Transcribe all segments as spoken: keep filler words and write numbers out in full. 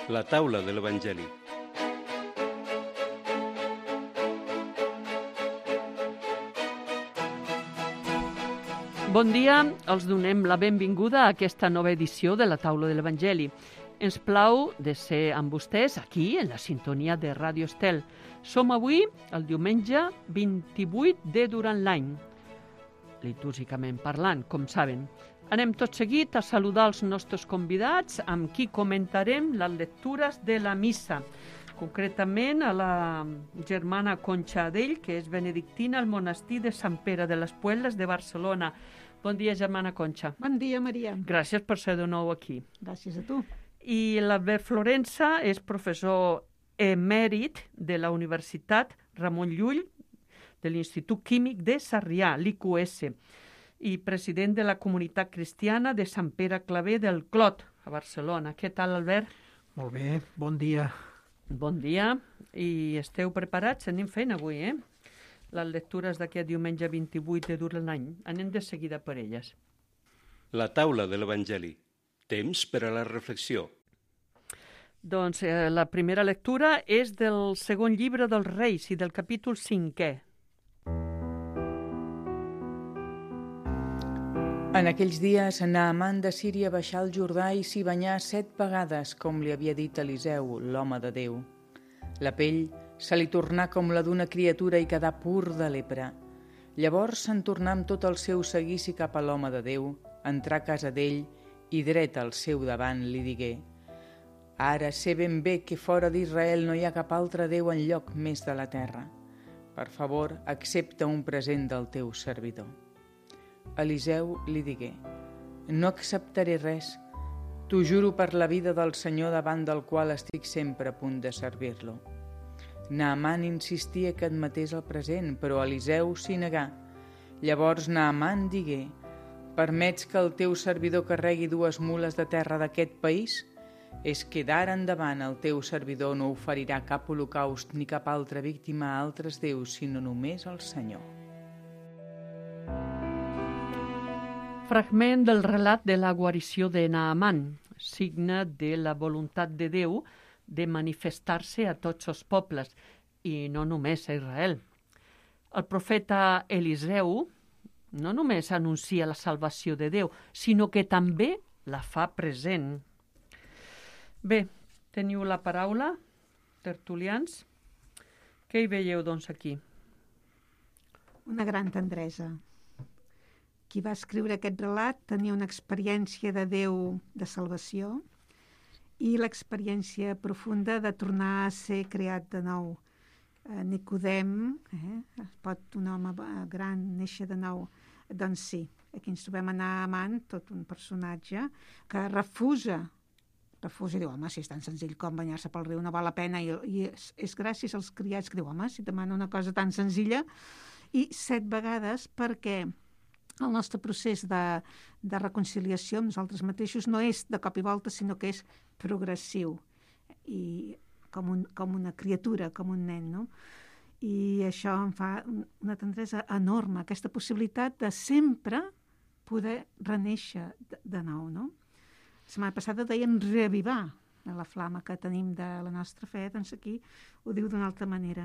La taula de l'Evangeli. Bon dia, els donem la benvinguda a aquesta nova edició de la taula de l'Evangeli. Ens plau de ser amb vostès aquí, en la sintonia de Ràdio Estel. Som avui el diumenge vint-i-vuit de durant l'any, litúrgicament parlant, com saben. Anem tot seguit a saludar els nostres convidats amb qui comentarem les lectures de la missa. Concretament a la germana Conxa Adell, que és benedictina al monestir de Sant Pere de les Puelles de Barcelona. Bon dia, germana Conxa. Bon dia, Maria. Gràcies per ser de nou aquí. Gràcies a tu. I l'Albert Florença és professor emèrit de la Universitat Ramon Llull de l'Institut Químic de Sarrià, l'I Q S, i president de la comunitat cristiana de Sant Pere Claver del Clot, a Barcelona. Què tal, Albert? Molt bé, bon dia. Bon dia, i esteu preparats? Anem fent avui, eh? Les lectures d'aquest diumenge vint-i-vuit de durant l'any. Anem de seguida per elles. La taula de l'Evangeli. Temps per a la reflexió. Doncs eh, la primera lectura és del segon llibre dels Reis i del capítol cinquè. En aquells dies, Naaman de Síria baixà al Jordà i s'hi banyà set vegades, com li havia dit Eliseu, l'home de Déu. La pell se li tornà com la d'una criatura i quedà pur de lepra. Llavors se'n tornà amb tot el seu seguici cap a l'home de Déu, entrà a casa d'ell i dret al seu davant li digué: «Ara sé ben bé que fora d'Israel no hi ha cap altre Déu enlloc més de la terra. Per favor, accepta un present del teu servidor». Eliseu li digué: «No acceptaré res. T'ho juro per la vida del Senyor davant del qual estic sempre a punt de servir-lo». Naaman insistia que admetés el present, però Eliseu s'hi negà. Llavors Naaman digué: «Permets que el teu servidor carregui dues mules de terra d'aquest país? És que d'ara endavant el teu servidor no oferirà cap holocaust ni cap altra víctima a altres déus, sinó només al Senyor». Fragment del relat de la guarició de Naaman, signe de la voluntat de Déu de manifestar-se a tots els pobles, i no només a Israel. El profeta Eliseu no només anuncia la salvació de Déu, sinó que també la fa present. Bé, teniu la paraula, tertulians. Què hi veieu, doncs, aquí? Una gran tendresa. Qui va escriure aquest relat tenia una experiència de Déu de salvació i l'experiència profunda de tornar a ser creat de nou. Eh, Nicodem, eh, pot un home gran néixer de nou? Doncs sí, aquí ens trobem a Naaman, tot un personatge que refusa, refusa i diu: home, si és tan senzill com banyar-se pel riu no val la pena, i, i és, és gràcies als criats que diu: home, si demana una cosa tan senzilla, i set vegades, perquè el nostre procés de, de reconciliació amb nosaltres mateixos no és de cop i volta, sinó que és progressiu, i com, un, com una criatura, com un nen, no? I això em fa una tendresa enorme, aquesta possibilitat de sempre poder renéixer de, de nou, no? La setmana passada deien reavivar la flama que tenim de la nostra fe, doncs aquí ho diu d'una altra manera.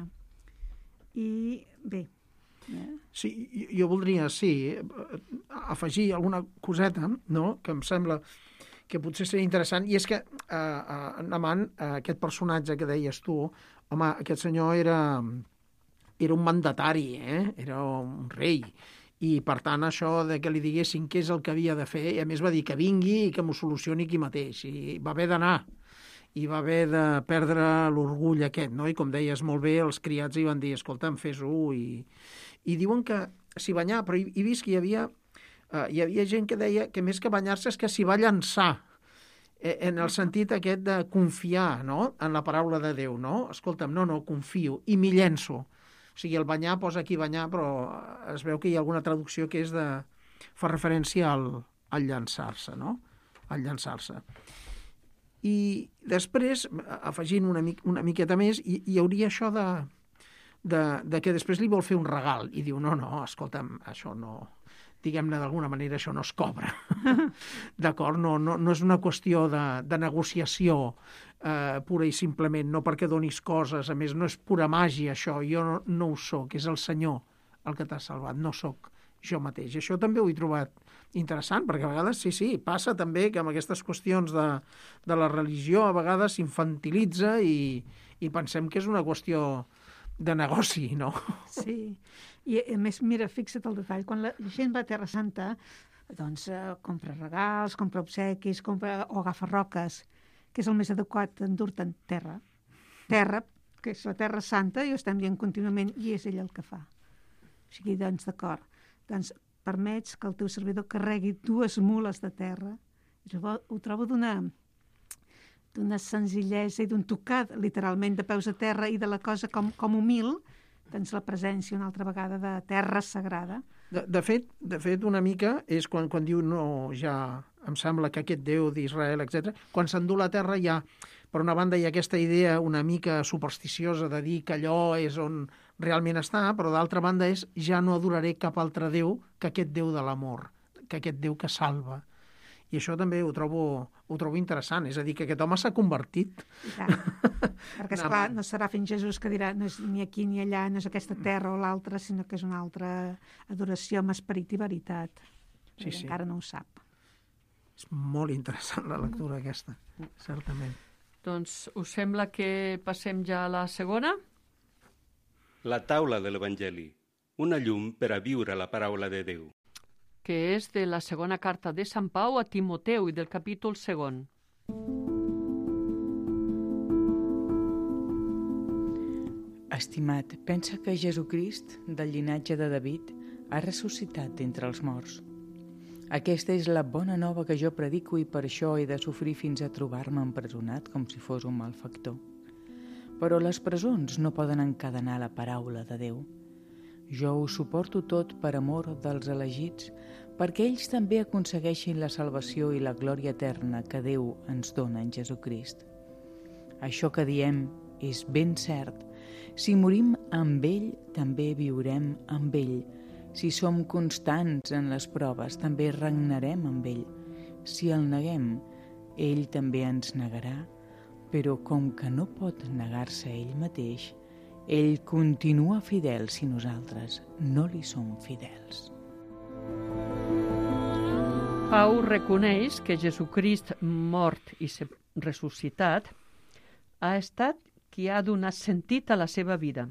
I bé, Sí, jo voldria, sí, afegir alguna coseta, no?, que em sembla que potser seria interessant, i és que eh, eh, Naaman, eh, aquest personatge que deies tu, home, aquest senyor era, era un mandatari, eh? Era un rei, i per tant això de que li diguessin què és el que havia de fer, i a més va dir que vingui i que m'ho solucioni aquí mateix, i va haver d'anar, i va haver de perdre l'orgull aquest, no? I com deies molt bé, els criats hi van dir: escolta'm, fes-ho, i... I diuen que s'hi banyà, però he vist que hi havia, eh, hi havia gent que deia que més que banyar-se és que s'hi va llançar, eh, en el sentit aquest de confiar, no?, en la paraula de Déu, no? Escolta'm, no, no, confio, i m'hi llenço. O sigui, el banyar posa aquí banyar, però es veu que hi ha alguna traducció que és de... fa referència al, al llançar-se, no?, al llançar-se. I després, afegint una, mic, una miqueta més, hi, hi hauria això de... De, de que després li vol fer un regal i diu: no, no, escolta'm, això no, diguem-ne, d'alguna manera això no es cobra. D'acord? No, no, no és una qüestió de, de negociació eh, pura i simplement, no perquè donis coses, a més no és pura màgia això, jo no, no ho soc, és el Senyor el que t'ha salvat, no sóc jo mateix. Això també ho he trobat interessant, perquè a vegades, sí, sí, passa també que amb aquestes qüestions de, de la religió a vegades s'infantilitza i, i pensem que és una qüestió de negoci, no? Sí, i a més, mira, fixa't el detall, quan la gent va a Terra Santa, doncs eh, compra regals, compra obsequis, compra o agafa roques, que és el més adequat endur-te'n terra. Terra, que és la Terra Santa, i ho estem dient contínuament, i és ell el que fa. O sigui, doncs, d'acord, doncs permets que el teu servidor carregui dues mules de terra. Jo ho trobo d'una d'una senzillesa i d'un tocar, literalment, de peus a terra i de la cosa com, com humil, doncs la presència una altra vegada de terra sagrada. De, de, fet, de fet, una mica és quan, quan diu no, ja em sembla que aquest Déu d'Israel, etcètera, quan s'endú la terra ja, per una banda hi ha aquesta idea una mica supersticiosa de dir que allò és on realment està, però d'altra banda és ja no adoraré cap altre Déu que aquest Déu de l'amor, que aquest Déu que salva. I això també ho trobo, ho trobo interessant, és a dir, que aquest home s'ha convertit. I tant, perquè esclar, no serà fins Jesús que dirà no és ni aquí ni allà, no és aquesta terra o l'altra, sinó que és una altra adoració amb esperit i veritat. Sí, sí. Encara no ho sap. És molt interessant la lectura aquesta, certament. Doncs us sembla que passem ja a la segona? La taula de l'Evangeli, una llum per a viure la paraula de Déu, que és de la segona carta de Sant Pau a Timoteu i del capítol segon. Estimat, pensa que Jesucrist, del llinatge de David, ha ressuscitat d'entre els morts. Aquesta és la bona nova que jo predico i per això he de sofrir fins a trobar-me empresonat com si fos un malfactor. Però les presons no poden encadenar la paraula de Déu. Jo ho suporto tot per amor dels elegits, perquè ells també aconsegueixin la salvació i la glòria eterna que Déu ens dona en Jesucrist. Això que diem és ben cert. Si morim amb ell, també viurem amb ell. Si som constants en les proves, també regnarem amb ell. Si el neguem, ell també ens negarà, però com que no pot negar-se ell mateix, ell continua fidel si nosaltres no li som fidels. Pau reconeix que Jesucrist, mort i ressuscitat, ha estat qui ha donat sentit a la seva vida.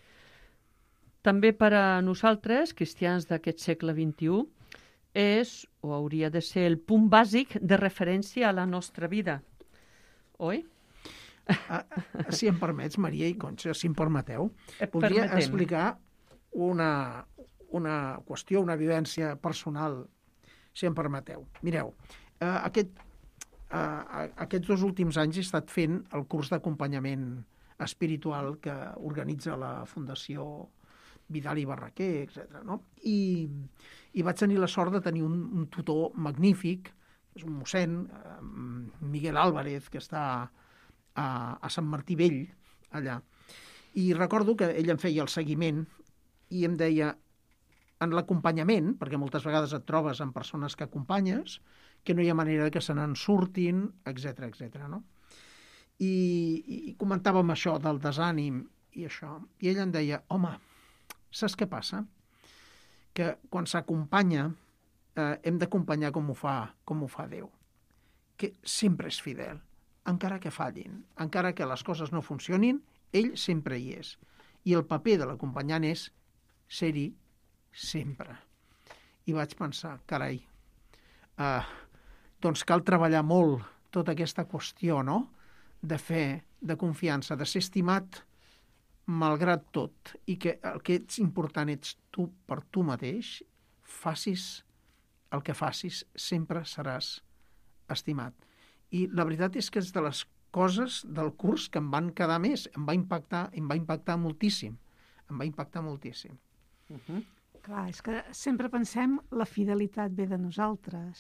També per a nosaltres, cristians d'aquest segle vint-i-u, és, o hauria de ser, el punt bàsic de referència a la nostra vida. Oi? Uh, si em permets, Maria i Conxa, si em permeteu, voldria Permetem. explicar una, una qüestió, una vivència personal, si em permeteu. Mireu, uh, aquest, uh, aquests dos últims anys he estat fent el curs d'acompanyament espiritual que organitza la Fundació Vidal i Barraquer, etcètera. No? I, I vaig tenir la sort de tenir un, un tutor magnífic, és un mossèn, uh, Miguel Álvarez, que està a, a Sant Martí Vell, allà. I recordo que ell em feia el seguiment i em deia, en l'acompanyament, perquè moltes vegades et trobes amb persones que acompanyes, que no hi ha manera que se n'en surtin, etcètera, etcètera, no? I, I comentàvem això del desànim i això. I ell em deia, home, saps què passa? Que quan s'acompanya eh, hem d'acompanyar com ho fa, com ho fa Déu, que sempre és fidel. Encara que fallin, encara que les coses no funcionin, ell sempre hi és. I el paper de l'acompanyant és ser-hi sempre. I vaig pensar, carai, eh, doncs cal treballar molt tota aquesta qüestió, no?, de fe, de confiança, de ser estimat malgrat tot, i que el que ets important ets tu per tu mateix, facis el que facis, sempre seràs estimat. I la veritat és que és de les coses del curs que em van quedar més, em va impactar, em va impactar moltíssim, em va impactar moltíssim. Uh-huh. Clar, és que sempre pensem la fidelitat ve de nosaltres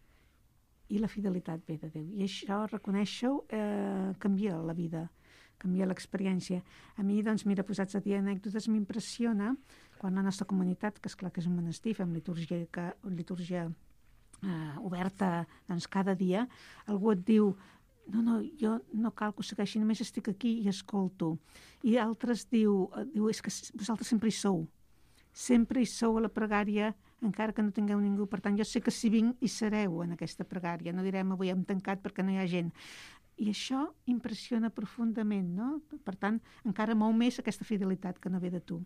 i la fidelitat ve de Déu. I això, reconèixer-ho, eh, canvia la vida, canvia l'experiència. A mi, doncs, mira, posats a dir anècdotes, m'impressiona quan la nostra comunitat, que esclar que és un monestir, fem litúrgia, que, litúrgia eh, oberta doncs, cada dia, algú et diu no, no, jo no cal que ho segueixi, només estic aquí i escolto. I altres diu, diu és que vosaltres sempre hi sou. Sempre hi sou a la pregària, encara que no tingueu ningú. Per tant, jo sé que si vinc hi sereu en aquesta pregària. No direm avui hem tancat perquè no hi ha gent. I això impressiona profundament, no? Per tant, encara mou més aquesta fidelitat que no ve de tu.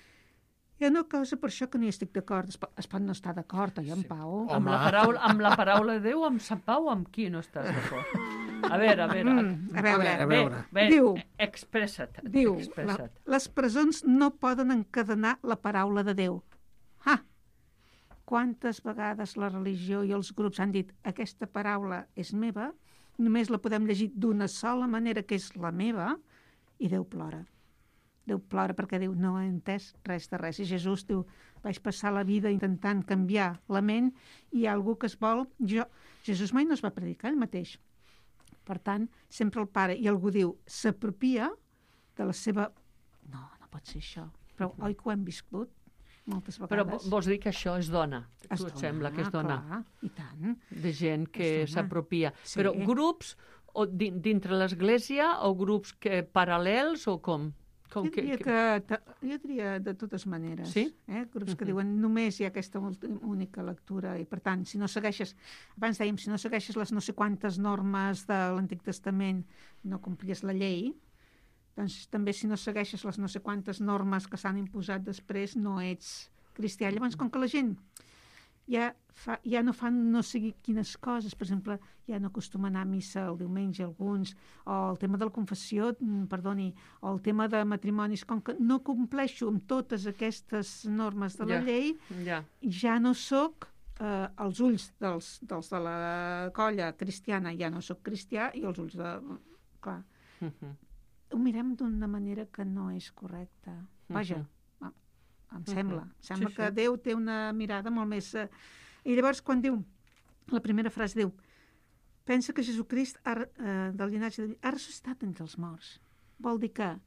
Hi ha una cosa per això que no hi estic d'acord. Es, es pot no estar d'acord, oi, en sí. Pau? Amb la, paraula, amb la paraula de Déu, amb Sant Pau, amb qui no estàs d'acord? A veure, a veure. Mm, a veure, a veure. Bé, bé, diu, expressa't. diu expressa't. La, les presons no poden encadenar la paraula de Déu. Ha! Quantes vegades la religió i els grups han dit aquesta paraula és meva, només la podem llegir d'una sola manera, que és la meva, i Déu plora. Déu plora perquè diu, no he entès res de res. I Jesús diu, vaig passar la vida intentant canviar la ment i hi ha algú que es vol... Jo... Jesús mai no es va predicar ell mateix. Per tant, sempre el pare, i algú diu, s'apropia de la seva... No, no pot ser això. Però oi que ho hem viscut moltes vegades? Però vols dir que això és dona? Es Tu et dona, sembla que és dona? Clar, i tant. De gent que s'apropia. Sí. Però grups o din- dintre l'Església o grups que paral·lels o com? Com Jo diria, que, que, jo diria de totes maneres. Sí? Eh? Grups que Mhm. diuen només hi ha aquesta ulti- única lectura i, per tant, si no segueixes... Abans dèiem, si no segueixes les no sé quantes normes de l'Antic Testament, no complies la llei, doncs també si no segueixes les no sé quantes normes que s'han imposat després, no ets cristià. Llavors, com que la gent ja, fa, ja no fan no sé quines coses, per exemple, ja no acostumen a anar a missa el diumenge alguns, o el tema de la confessió, perdoni, o el tema de matrimonis, com que no compleixo amb totes aquestes normes de la Ja. llei, Ja. ja no sóc, eh, als ulls dels, dels de la colla cristiana, ja no sóc cristià, i als ulls de... Clar, Mhm. ho mirem d'una manera que no és correcta. Vaja, Mhm. em sembla. Em sembla Sí, que sí. Déu té una mirada molt més... Eh... I llavors, quan diu, la primera frase diu, pensa que Jesucrist ha, eh, del llinatge de... ha ressuscitat entre els morts. Vol dir que,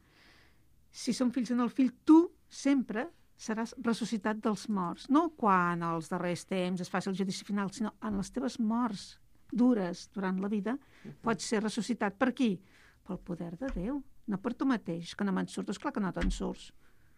si som fills en el fill, tu sempre seràs ressuscitat dels morts. No quan als darrers temps es faci el judici final, sinó en les teves morts dures durant la vida, pots ser ressuscitat. Per qui? Pel poder de Déu. No per tu mateix, que no me'n surts. Esclar que no te'n surts.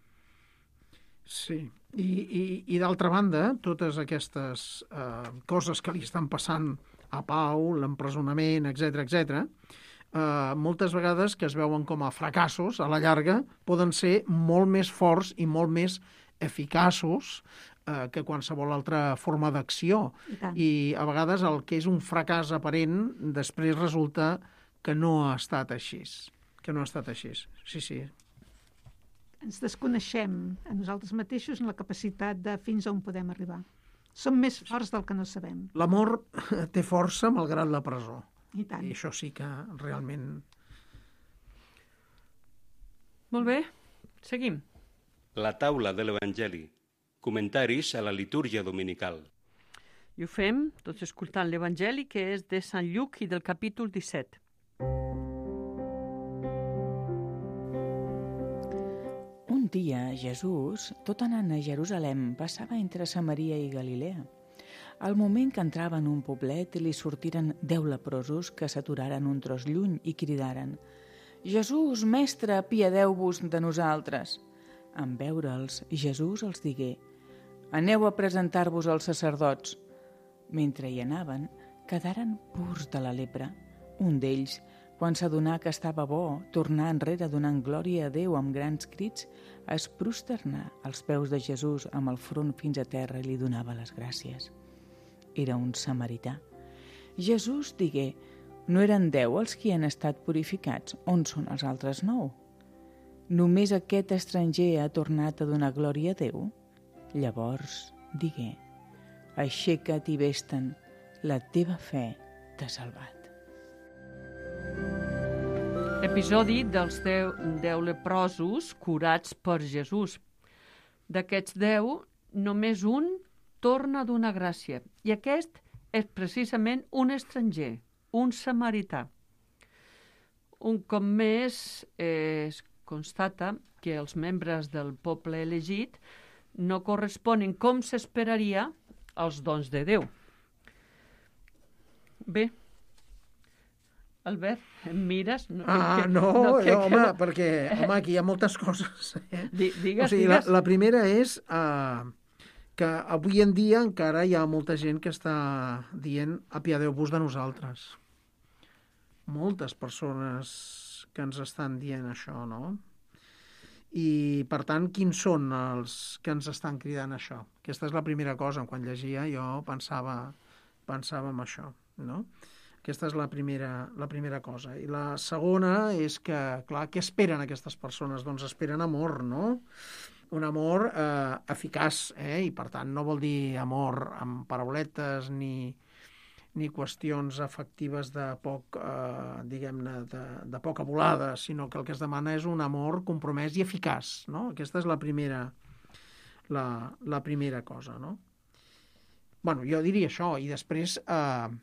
Sí, i, i, i d'altra banda, totes aquestes eh, coses que li estan passant a Pau, l'empresonament, etcètera, etcètera, eh, moltes vegades que es veuen com a fracassos, a la llarga, poden ser molt més forts i molt més eficaços eh, que qualsevol altra forma d'acció. I tant. I a vegades el que és un fracàs aparent després resulta que no ha estat així. Que no ha estat així. Sí, sí. Ens desconeixem a nosaltres mateixos en la capacitat de fins on podem arribar. Som més forts del que no sabem. L'amor té força malgrat la presó. I tant. I això sí que realment... Molt bé, seguim. La taula de l'Evangeli. Comentaris a la litúrgia dominical. I ho fem tots escoltant l'Evangeli, que és de Sant Lluc i del capítol disset. Un dia, Jesús, tot anant a Jerusalem, passava entre Samaria i Galilea. Al moment que entrava en un poblet, li sortiren deu leprosos que s'aturaren un tros lluny i cridaren: «Jesús, mestre, apiadeu-vos de nosaltres!» En veure'ls, Jesús els digué: «Aneu a presentar-vos als sacerdots». Mentre hi anaven, quedaren purs de la lepra. Un d'ells, quan s'adonà que estava bo, tornà enrere donant glòria a Déu amb grans crits, es prosternà als peus de Jesús amb el front fins a terra i li donava les gràcies. Era un samarità. Jesús digué: «No eren deu els qui han estat purificats? On són els altres nou? Només aquest estranger ha tornat a donar glòria a Déu?» Llavors digué: «Aixeca't i vés-te'n, la teva fe t'ha salvat». Episodi dels deu, deu leprosos curats per Jesús. D'aquests deu, només un torna a donar gràcia. I aquest és precisament un estranger, un samarità. Un cop més es constata que els membres del poble elegit no corresponen com s'esperaria als dons de Déu. Bé, Albert, em mires? No, ah, que, no, no, que, no home, que... perquè home, aquí hi ha moltes coses. Eh? Digues, o sigui, digues. La, la primera és uh, que avui en dia encara hi ha molta gent que està dient apiadeu-vos de nosaltres. Moltes persones que ens estan dient això, no? I, per tant, quins són els que ens estan cridant això? Aquesta és la primera cosa. Quan llegia jo pensava, pensava en això, no? Aquesta és la primera, la primera cosa. I la segona és que, clar, què esperen aquestes persones? Doncs esperen amor, no? Un amor eh, eficaç, eh? I per tant no vol dir amor amb parauletes ni, ni qüestions afectives de poc, eh, diguem-ne, de, de poca volada, sinó que el que es demana és un amor compromès i eficaç, no? Aquesta és la primera, la, la primera cosa, no? Bueno, jo diria això, i després... Eh,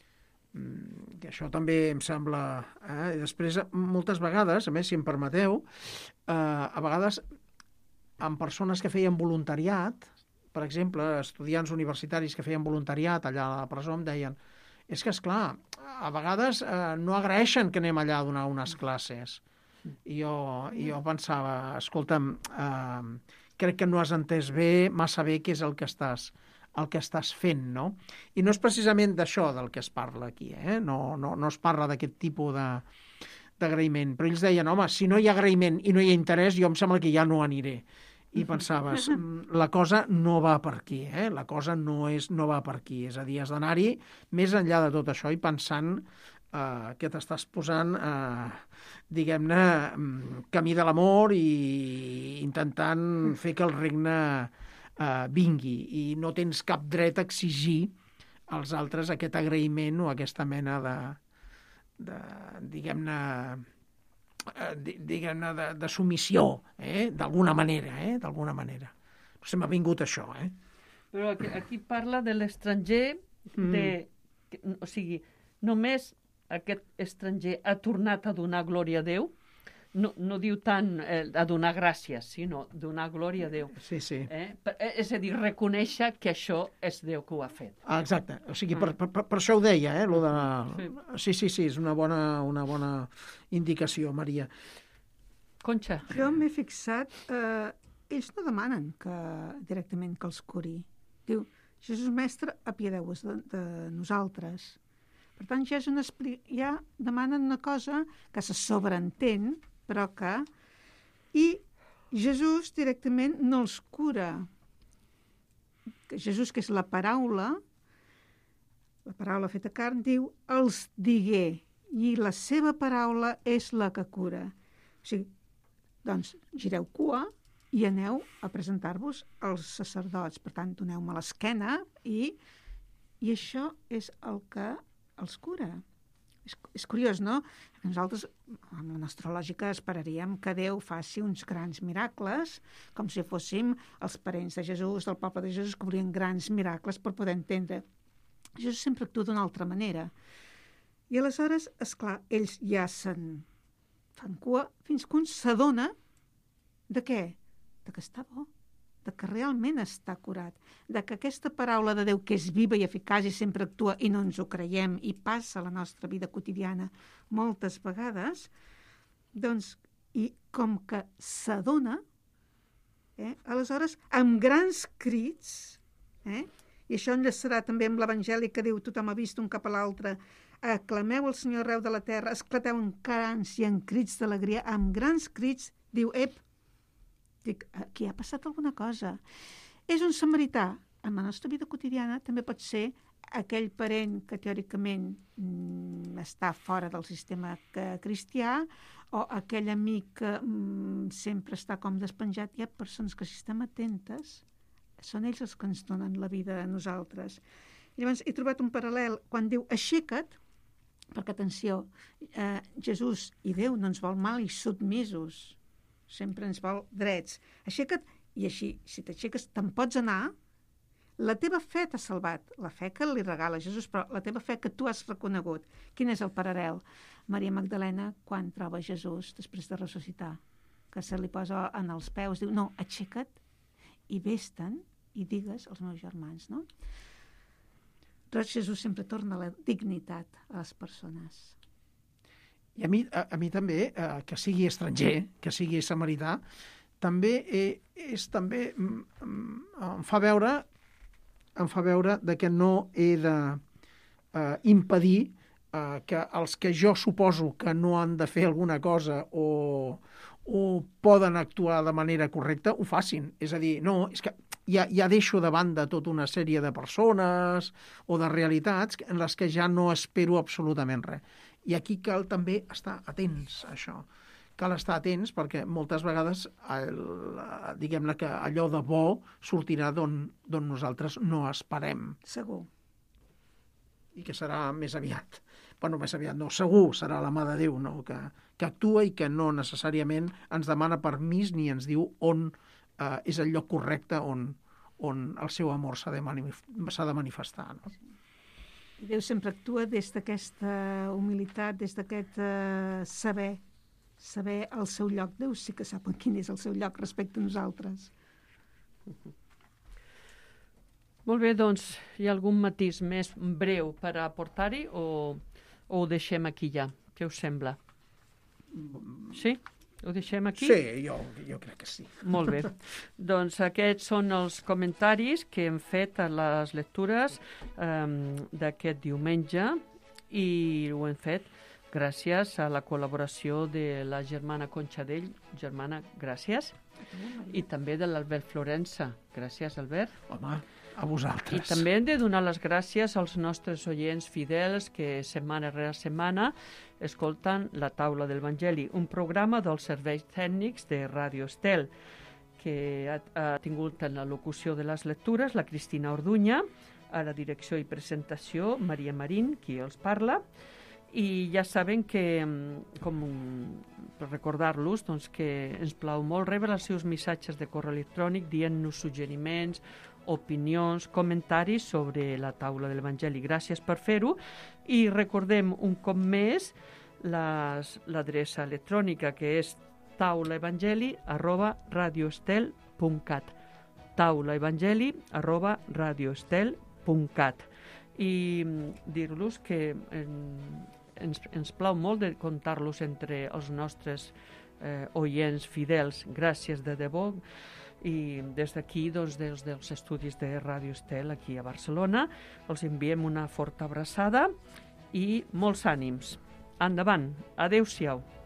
que això també em sembla... Eh? I després, moltes vegades, a més, si em permeteu, eh, a vegades amb persones que feien voluntariat, per exemple, estudiants universitaris que feien voluntariat allà a la presó, em deien és que, esclar, a vegades eh, no agraeixen que anem allà a donar unes classes. I jo, i jo pensava, escolta'm, eh, crec que no has entès bé, massa bé, què és el que estàs... el que estàs fent, no? I no és precisament d'això del que es parla aquí, eh? No, no, no es parla d'aquest tipus de, d'agraïment, però ells deien, home, si no hi ha agraïment i no hi ha interès, jo em sembla que ja no aniré. I pensaves, la cosa no va per aquí, eh? La cosa no, és, no va per aquí, és a dir, has d'anar-hi més enllà de tot això i pensant eh, que t'estàs posant, eh, diguem-ne, camí de l'amor i intentant fer que el regne Uh, vingui, i no tens cap dret a exigir als altres aquest agraïment o aquesta mena de, de diguem-ne, uh, diguem-ne de, de submissió, eh? D'alguna manera, eh? D'alguna manera. No sé, m'ha vingut això, eh? Però aquí, aquí parla de l'estranger, de, mm. o sigui, només aquest estranger ha tornat a donar glòria a Déu. No, no diu tant eh, a donar gràcies, sinó donar glòria a Déu. Sí, sí. Eh? Per, és a dir, reconèixer que això és Déu que ho ha fet. Ah, exacte. O sigui, per, per, per això ho deia, eh? Lo de... Sí, sí, sí, és una bona, una bona indicació, Maria. Conxa. Jo m'he fixat, eh, ells no demanen que directament que els curi. Diu, Jesús Mestre, apiadeu-vos de, de nosaltres. Per tant, ja, és una, ja demanen una cosa que se sobreentén, però que... I Jesús directament no els cura. Jesús, que és la paraula, la paraula feta carn, diu, els digué, i la seva paraula és la que cura. O sigui, doncs, gireu cua i aneu a presentar-vos als sacerdots. Per tant, doneu-me l'esquena i, i això és el que els cura. És, és curiós, no? Nosaltres, amb la nostra lògica, esperaríem que Déu faci uns grans miracles, com si fóssim els parents de Jesús, del poble de Jesús, que volien grans miracles per poder entendre. Jesús sempre actua d'una altra manera. I aleshores, esclar, ells ja se'n fan cua fins que un s'adona de què? De que està bo, de que realment està curat, de que aquesta paraula de Déu, que és viva i eficaç i sempre actua i no ens ho creiem i passa a la nostra vida quotidiana moltes vegades, doncs, i com que s'adona, eh, aleshores, amb grans crits, eh, i això enllaçarà també amb l'Evangeli que diu tothom ha vist un cap a l'altre, aclameu el Senyor arreu de la terra, esclateu en cants i en crits d'alegria, amb grans crits, diu, ep, dic, aquí ha passat alguna cosa. És un samarità. En la nostra vida quotidiana també pot ser aquell parent que teòricament mm, està fora del sistema cristià o aquell amic que mm, sempre està com despenjat. Hi ha persones que, si estem atentes, són ells els que ens donen la vida a nosaltres. I llavors he trobat un paral·lel quan diu aixeca't, perquè, atenció, eh, Jesús i Déu no ens vol mal i submisos, sempre ens vol drets. Aixeca't, i així, si t'aixeques, te'n pots anar. La teva fe t'ha salvat, la fe que li regala Jesús, però la teva fe que tu has reconegut. Quin és el paral·lel? Maria Magdalena, quan troba Jesús després de ressuscitar, que se li posa en els peus, diu, no, aixeca't i vés-te'n i digues als meus germans, no? Però Jesús sempre torna la dignitat a les persones. I a mi, a, a mi també, eh, que sigui estranger, que sigui samarità, també eh, és també mm, em fa veure em fa veure de que no he de eh, impedir eh, que els que jo suposo que no han de fer alguna cosa o, o poden actuar de manera correcta, ho facin. És a dir, no, és que ja, ja deixo de banda tota una sèrie de persones o de realitats en les que ja no espero absolutament res. I aquí cal també estar atents a això. Cal estar atents perquè moltes vegades el, diguem-ne que allò de bo sortirà d'on nosaltres no esperem. Segur. I que serà més aviat. Bueno, més aviat no, segur serà la mà de Déu, no? que, que actua i que no necessàriament ens demana permís ni ens diu on eh, és el lloc correcte on, on el seu amor s'ha de, manif s'ha de manifestar. No? I Déu sempre actua des d'aquesta humilitat, des d'aquest eh, saber, saber el seu lloc. Déu sí que sap quin és el seu lloc respecte a nosaltres. Molt bé, doncs, hi ha algun matís més breu per aportar-hi o, o ho deixem aquí ja? Què us sembla? Sí? Ho deixem aquí? Sí, jo, jo crec que sí. Molt bé. Doncs aquests són els comentaris que hem fet a les lectures eh, d'aquest diumenge i ho hem fet gràcies a la col·laboració de la germana Conxadell. Germana, gràcies. I també de l'Albert Florença. Gràcies, Albert. Home, a vosaltres. I també hem de donar les gràcies als nostres oients fidels que setmana rere setmana escolten La Taula del Evangeli, un programa dels serveis tècnics de Ràdio Estel, que ha, ha tingut en la locució de les lectures la Cristina Orduña, a la direcció i presentació Maria Marín, qui els parla, i ja saben que, com per recordar-los, doncs que ens plau molt rebre els seus missatges de correu electrònic dient-nos suggeriments, opinions, comentaris sobre la Taula de l'Evangeli. Gràcies per fer-ho i recordem un cop més l'adreça electrònica que és taulaevangeli arroba radioestel punt cat taulaevangeli arroba radioestel punt cat i dir-los que ens, ens plau molt de comptar-los entre els nostres eh, oients fidels. Gràcies de debò. I des d'aquí, doncs, des dels estudis de Ràdio Estel aquí a Barcelona, els enviem una forta abraçada i molts ànims. Endavant. Adéu-siau.